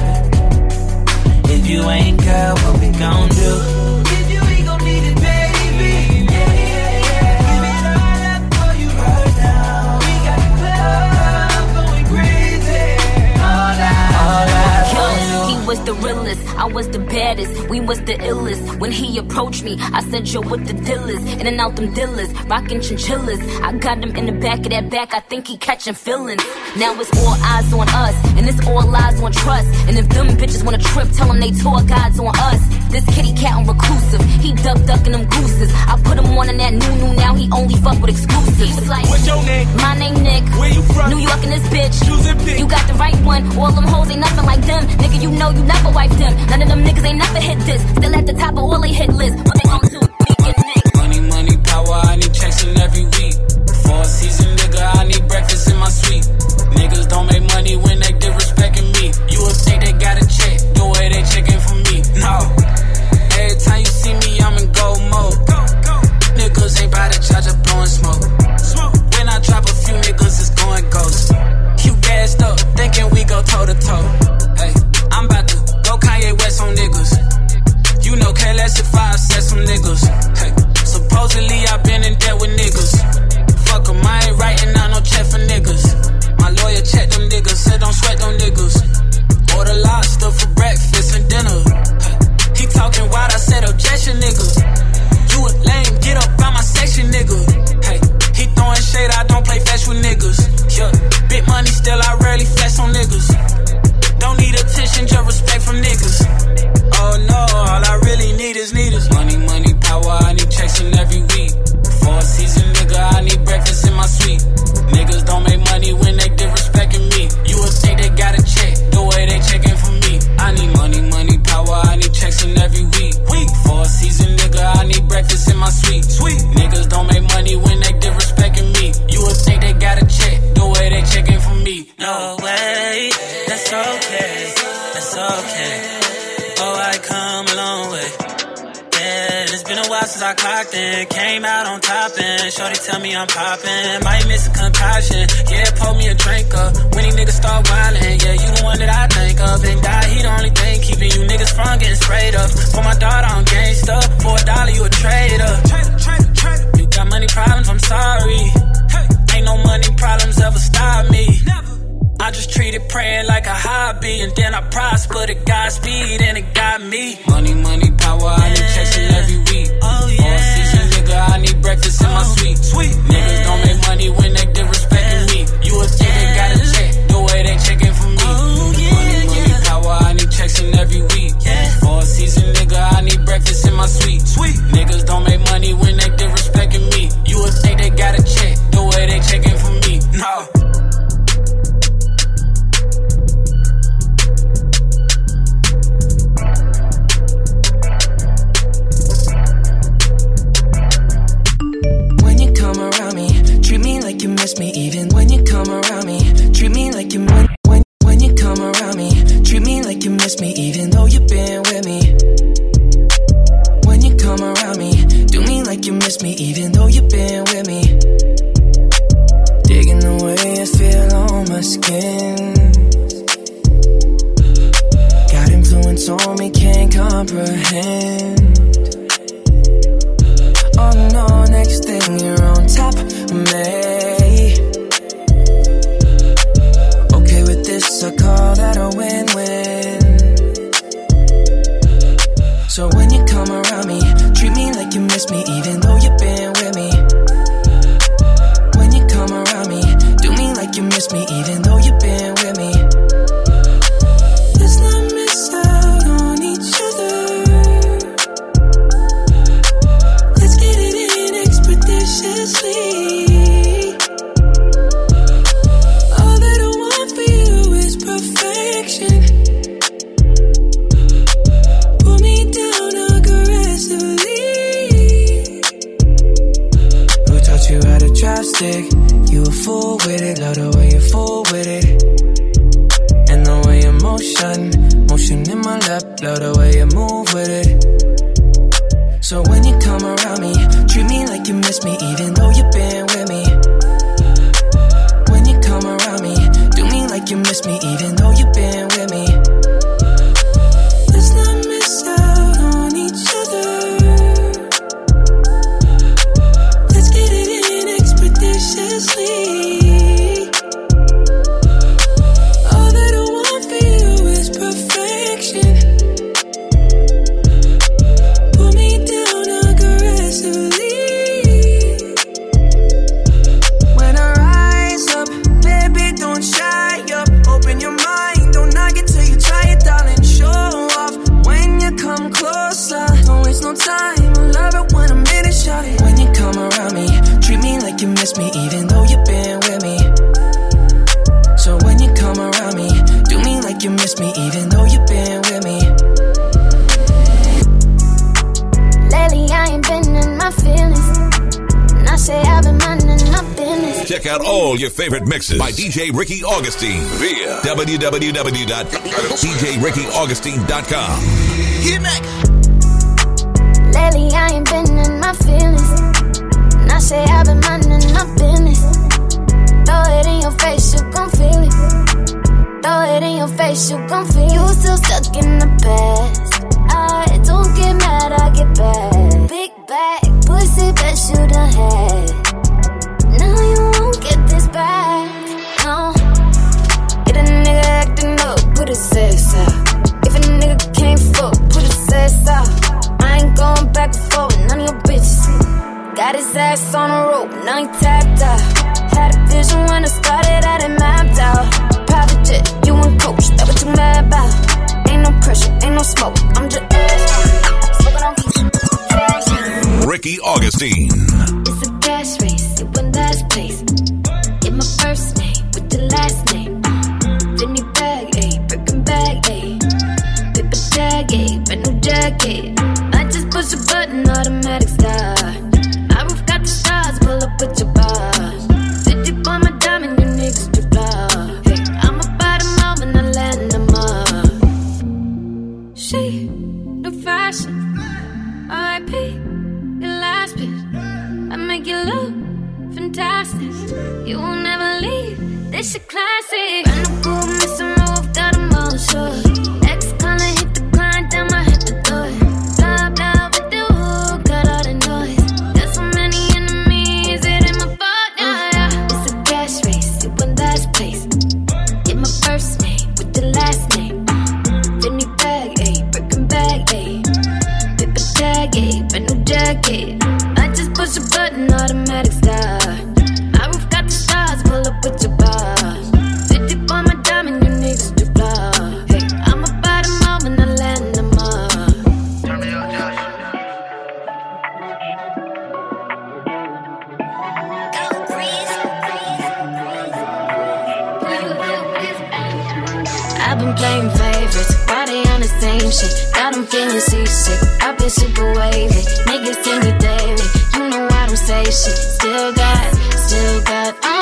baby? If you ain't, girl, what we gon' do? If you ain't gon' need it, baby. Yeah. Give it all up for you right now. We got the club going crazy. All eyes on you. He was the realest, I was the baddest, we was the illest. When he approached me, I said, yo, what the deal is? In and out them dealers, rockin' chinchillas. I got him in the back of that back, I think he catching feelings. Now it's all eyes on us, and it's all eyes on trust. And if them bitches wanna trip, tell them they tour guides on us. This kitty cat on reclusive, he ducking them gooses. I put him on in that new, now he only fuck with exclusives. He like, what's your name? My name Nick. Where you from? New York and this bitch. Choose and pick. You got the right one, all them hoes ain't nothing like them. Nigga, you know you never wipe them. None of them niggas ain't never hit this. Still at the top of all they hit list. What they gon' do? Me and Nick. Money, power, I need checks in every week. For a season, nigga, I need breakfast in my suite. Niggas don't make money when they disrespecting me. You would think they got a check, the way they checking for me. No. Every time you see me, I'm in gold mode. Niggas ain't by the charge of blowing smoke. When I drop a few niggas, it's going ghost. You gassed up, thinking we go toe to toe. Hey, I'm about to go Kanye West on niggas. You know K-Less if I upset some niggas. Hey, supposedly I been in debt with niggas. Fuck 'em, I ain't writing out no check for niggas. My lawyer checked them niggas, said don't sweat them niggas. Order lobster for breakfast and dinner. Hey, he talking wild, I said objection, nigga. You a lame, get up by my section, nigga. Hey, he throwing shade, I don't play fetch with niggas. Yeah, big money still, I rarely flex on niggas. Don't need attention, just respect from niggas. Oh no, all I really need is money, power, I need checks in every week. For a season, nigga, I need breakfast in my suite. Niggas don't make money when they disrespecting me. You would think they got a check, the way they checking for me. I need money, power, I need checks in every week. For a season, nigga, I need breakfast in my suite. Niggas don't make money when they disrespecting me. You would think they got a check, the way they checking for me. No way, that's okay, that's okay. Oh, I come a long way. Yeah, it's been a while since I clocked in. Came out on top and shorty tell me I'm poppin'. Might miss a concoction, yeah, pour me a drink up. When these niggas start wildin', yeah, you the one that I think of. And God, he the only thing keeping you niggas from getting sprayed up. For my daughter, I'm gangsta. For $1, you a traitor. You got money problems, I'm sorry. Ain't no money problems ever stop me. I just treat it praying like a hobby, and then I prosper to Godspeed, and it got me. Money, power, I need checks in every week. Oh, yeah. For a season, nigga, I need like you miss me even when you come around me. Treat me like you when you come around me. Treat me like you miss me even though you've been with me. When you come around me, do me like you miss me even though you've been with me. Digging the way I feel on my skin. Got influence on me, can't comprehend. Oh no, next thing you're on top of me. Okay with this, I call that a win-win. So when you come around me, treat me like you miss me even though you've been with me. When you come around me, do me like you miss me even though you've been with me. Let's not miss out on each other. Let's get it in expeditiously. All that I want for you is perfection. Pull me down aggressively. Who taught you how to drop stick? You a fool with it, love the way you fool with it. And the way you motion in my lap, love the way you move with it. So when you come around me, treat me like you miss me even though you've been with me. When you come around me, do me like you miss me even though you've been with me. Let's not miss out on each other. Let's get it in expeditiously. All that I want for you is perfection. Pull me down aggressively. When I rise up, baby, don't shy up. Open your mind, don't knock it till you try it, darling. Show off when you come closer. Don't waste no time, I love it when I'm in it, shout it. When you come around me, treat me like you miss me even though you've been with me. So when you come around me, do me like you miss me even though you've been with me. Lately I ain't been in my feelings, and I say I've been minding my business. Check out all your favorite mixes by DJ Ricky Augustine via www.djrickyaugustine.com. Hit back. Lately I ain't been in my feelings, and I say I've been minding my business. Throw it in your face, you gon' feel it. Throw it in your face, you gon' feel it. You still stuck in the past. I don't get mad, I get back. Big bag, pussy, bet you done had. Now you won't get this back, no. Get a nigga acting up, put his ass out. If a nigga can't fuck, put his ass out. I ain't going back and forth, none of your bitches. Got his ass on a rope, now he tapped out. Had a vision when I started, I done mapped out. Private jet, you and coach, that what you mad about. Ain't no pressure, ain't no smoke, I'm just smoking on keys. Ricky Augustine. It's a gas race, it went last place. Get my first name with the last name. Vinny bag, ayy, Birkin bag, ayy. Paper tag, ayy, brand new jacket. I just push a button, automatic start. My roof got the stars, pull up with your bars. 50 on my diamond, you niggas drift off. Hey, I'ma buy them all when I land them up. She, no fashion, R.I.P. your last bitch. I make you look fantastic. You won't never leave, this shit classic. Brand new coupe, missing roof, got them all sure. Ex-color hit the grind, down my head the door. Blah, blah, with the hook, got all the noise. Got so many enemies, it ain't my fault, yeah, yeah. It's a gas race, it went last place. Get my first name with the last name. Vinny bag, ayy, Birkin bag, ayy. Paper tag, ayy, brand new jacket. I just push a button, automatic start. My roof got the stars, pull up with your bars. 50 on my diamond, you niggas drift off. Hey, I'ma buy them all when I land them up. Turn me up, Josh. I've been playing favorites, why they on the same shit? Got them feeling seasick, I've been super wavy. Niggas see me daily, you know I don't say shit. Still got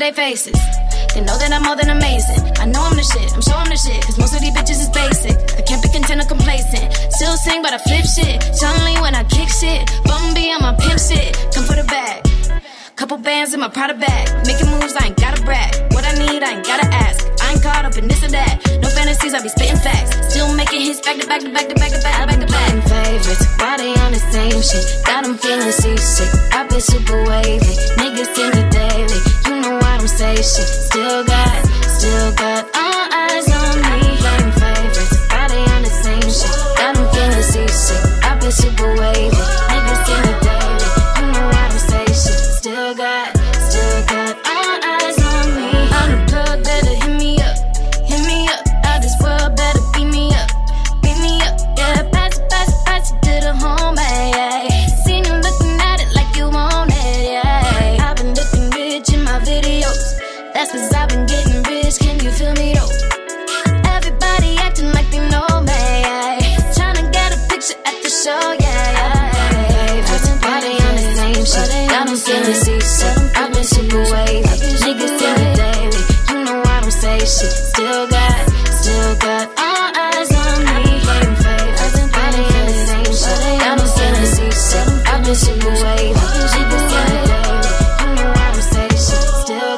their faces. They know that I'm more than amazing. I know I'm the shit, I'm sure I'm the shit. Cause most of these bitches is basic. I can't be content or complacent. Still sing, but I flip shit. Suddenly when I kick shit. Bumby on my pimp shit. Come for the bag. Couple bands in my Prada bag. Making moves, I ain't gotta brag. What I need, I ain't gotta ask. I ain't caught up in this or that. No fantasies, I be spitting facts. Still making hits back to back to back to back to back to back to back. Favorites, why they on the same shit? Got them feeling seasick. I've been super wavy. Niggas see me daily. You know I don't say shit. Still got all eyes on me. Playing favorites, why they on the same shit? Got them feeling seasick. I've been super wavy. Niggas see me daily. You know I don't say shit. Still got all eyes on me. I'm the plug, better hit me up. Out this world, better beat me up. Yeah, pass it to the home, yeah. Seen you looking at it like you want it, yeah. I've been looking rich in my videos. That's cause I've been getting rich, can you feel me though? Everybody acting like they know me, yeah. Tryna get a picture at the show, yeah. Everybody on the same shit. Got them feeling seasick. I've been super wavy. Niggas see me daily. You know I don't say shit. Still got all eyes on me. Playing favorites. Everybody on the same shit. Got them feeling seasick. I've been super wavy. Niggas see me daily. You know I don't say shit. Still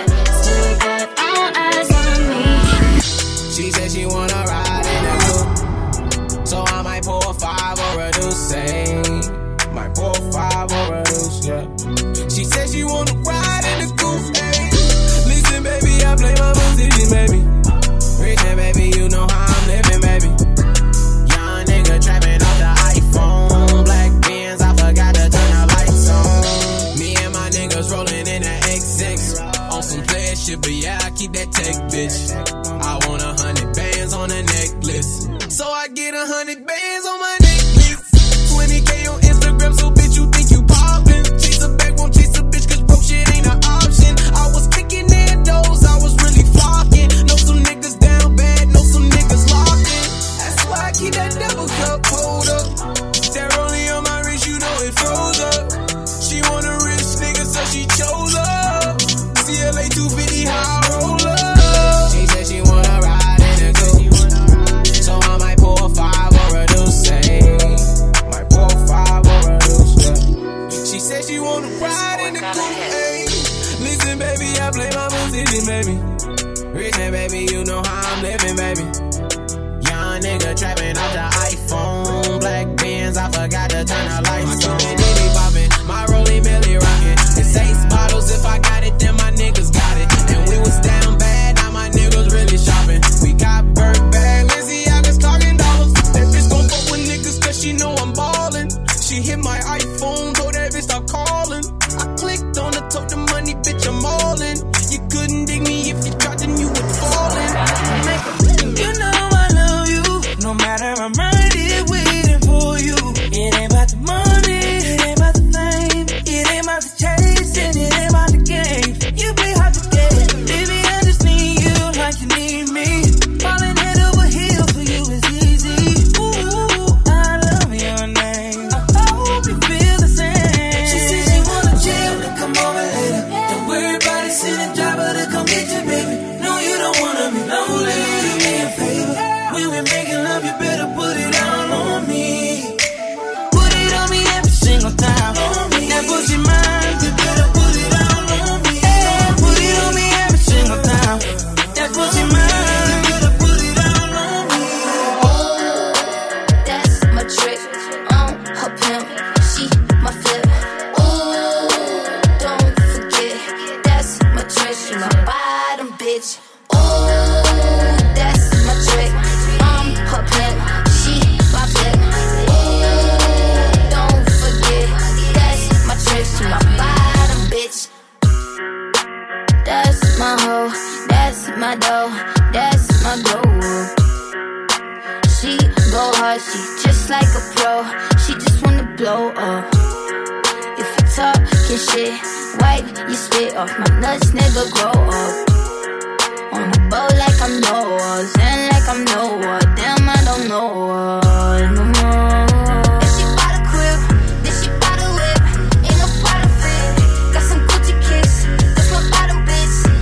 got all eyes on me. She said she wanna ride in a coupe, so I might pull a 5 or a deuce, say. Might pull a 5 or a deuce, yeah. She said she wanna ride in the coupe, hey. Listen, baby, I play my position, baby. Rich and baby, you know how I'm living, baby. Young nigga trapping off the iPhone. Black Benz, I forgot to turn the lights on. Me and my niggas rolling in the X6. On some player shit, but yeah, I keep that tech, bitch. I want 100 bands on a necklace, so I get 100 bands on my necklace. 20K on Instagram, so bitch, you think you poppin'. Chase a bag, won't chase a bitch, cause broke shit ain't an option. I was picking their doors, I was really flocking. Know some niggas down bad, know some niggas locking. That's why I keep that double cup holder. That rolling on my wrist, you know it froze up. She want a rich nigga, so she chose up. CLA 250, how I roll up. She said she wanna ride in a coupe, so I might pull a 5 or a deuce, say. Might pull a 5 or a deuce, yeah. She said she wanna ride in the coupe, ayy. Listen, baby, I play my position, baby. Rich man, baby, you know how I'm living, baby. Young nigga trapping off the iPhone. Black Benz, I forgot to turn the lights on. Diddy poppin', my rollie Millie rockin'. It's 6 bottles, if I got it, then my niggas got it. And we was down bad, now my niggas really shopping. We got Bird bag, Lizzie, I was talking dollars. That bitch gon' fuck with niggas cause she know I'm ballin'. She hit my iPhone, told that bitch stop calling. I clicked on it, told the money, bitch, I'm all in. You couldn't dig me if you tried, then you would fall in. You know I love you, no matter I'm right here waiting for you. It ain't about the money, it ain't about the fame, it ain't about the chase, and it ain't about the game. You play hard to get, baby, I just need you like you need me. Falling head over heels for you is easy. Ooh, I love your name. I hope you feel the same. She said she wanna chill, to come over later. Don't worry about it, send a driver to come get you, baby. No, you don't wanna be lonely. Do me a favor, when we're making love, you better put it all on me. Put it on me every single time. That pussy mine, you better put it all on me. Put it on me every single time. That pussy mine, you better put it all on me. That's my trick. Her pimp, she my flip. Ooh, don't forget, that's my trick. She my bottom bitch. Ooh, that's my trick. Her pimp, she my flip. Ooh, don't forget, that's my trick. She my bottom bitch. That's my hoe, that's my dough, that's my glow. She go hard, she just like a pro. She just wanna blow up. If you talkin' shit, wipe your spit off my nuts, nigga, grow up. On the boat like I'm Noah, zen like I'm Noah. Damn, I don't know what no more. Then she bought a crib, then she bought a whip. Ain't no bottom fit, got some Gucci kicks, that's my bottom bitch.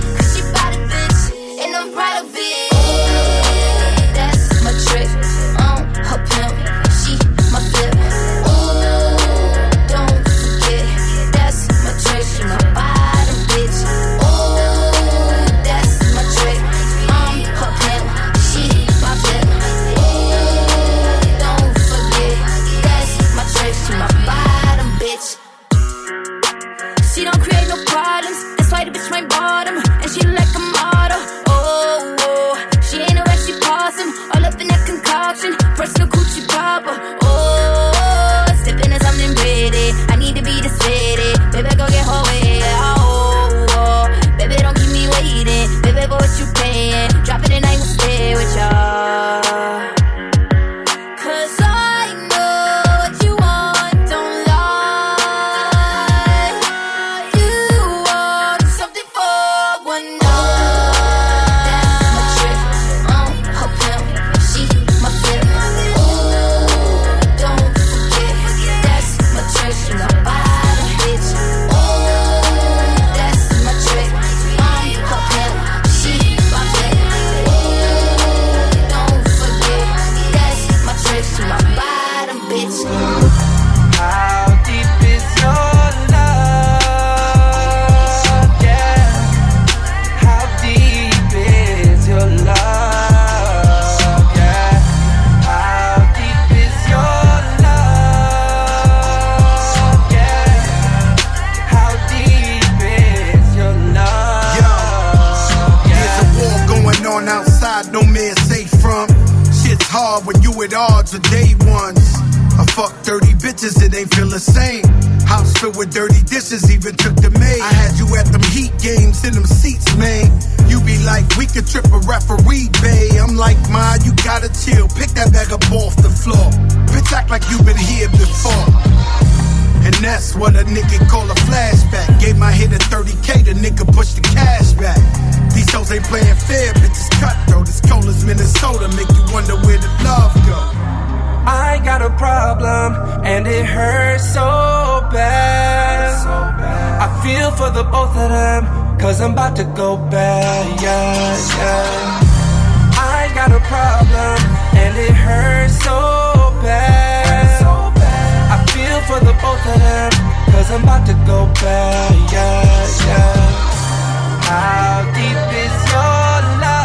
on outside, no man safe from. Shit's hard when you at odds with day ones. I fucked 30 bitches, it ain't feel the same. House filled with dirty dishes, even took the maid. I had you at them heat games in them seats, man. You be like, we could trip a referee, bae. I'm like, ma, you gotta chill. Pick that bag up off the floor. Bitch, act like you been here before. And that's what a nigga call a flashback. Gave my hit at 30K, the nigga pushed the cash back. These hoes ain't playing fair, bitches cutthroat. It's cold as Minnesota, make you wonder where the love go. I got a problem, and it hurts so bad. I feel for the both of them, cause I'm about to go bad, yeah, yeah. I got a problem, and it hurts so bad. I feel for the both of them, cause I'm about to go bad, yeah, yeah. How deep is your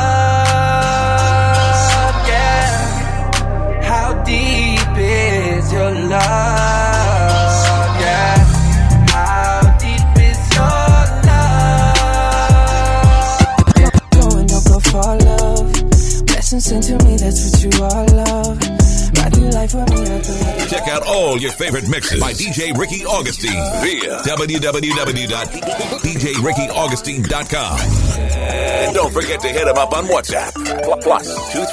love, yeah? How deep is your love, yeah? How deep is your love? Going up go for love. Blessings sent to me, that's what you all love. Ride through life with me, I feel like. Check out all your favorite mixes by DJ Ricky Augustine via www.djrickyaugustine.com. And don't forget to hit him up on WhatsApp. Plus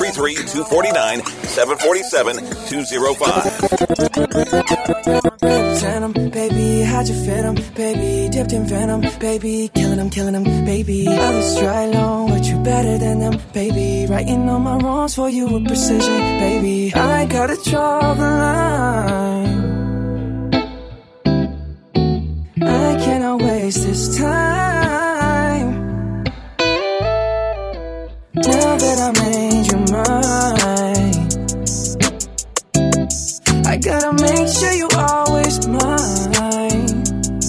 233-249-747-205. Venom, baby, how'd you fit him? Baby, dipped in venom, baby, killing him, baby. Others try long, but you better than them, baby. Writing all my wrongs for you with precision, baby. I gotta draw the line. I cannot waste this time. Now that I made you mine, I gotta make sure you always mine.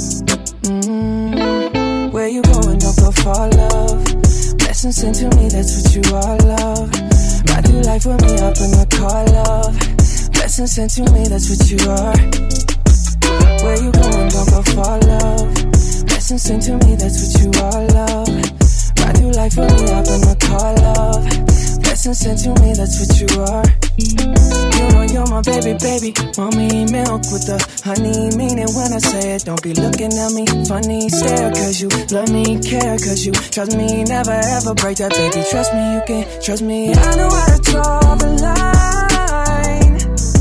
Where you going, don't go for love. Blessings sent to me, that's what you all love. Ride through life with me up in the car, love. Blessings sent to me, that's what you are. Where you going, don't go for love. Blessings sent to me, that's what you all love. Ride through life with me up in the car, love. Blessings sent to me, that's what you are. You know you're my baby, baby. Mommy milk with the honey. Mean it when I say it. Don't be looking at me funny. Stare cause you love me, care cause you trust me. Never ever break that, baby. Trust me, you can trust me. I know how to draw the line.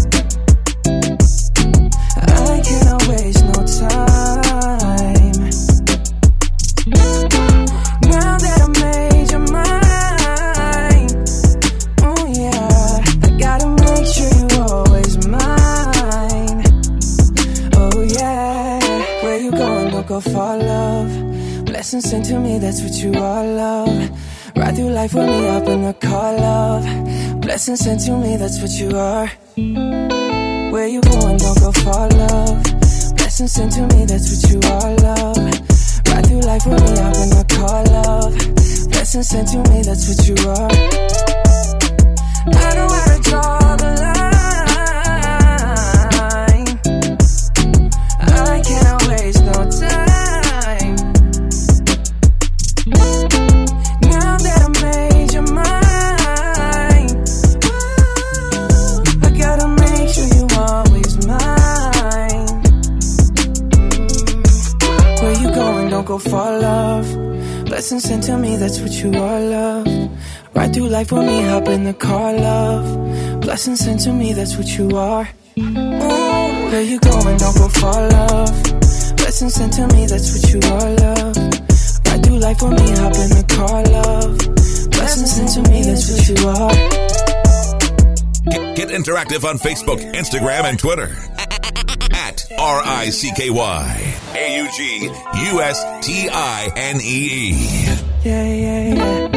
I cannot waste no time. Now that I made you mine, oh yeah, I gotta make sure you always mine. Oh yeah, where you going, don't go for love. Blessings sent to me, that's what you all love. Ride through life with me up in the car, love. Blessings sent to me, that's what you are. Where you going, don't go for love. Blessings sent to me, that's what you all love. Ride through life with me up in the car, love. Blessings sent to me, that's what you are. I know how to draw the line. I cannot waste no time. Now that I made you mine, I gotta make sure you always mine. Where you going, don't go for love. Blessings sent to me, that's what you all love. Ride through life with me, hop in the car, love. Blessings sent to me, that's what you are. Where you going, don't go for love. Blessings sent to me, that's what you all love. Ride through life with me, hop in the car, love. Blessings sent to me, that's what you are. Get interactive on Facebook, Instagram, and Twitter. At RICKYAUGUSTINEE. Yeah, yeah, yeah.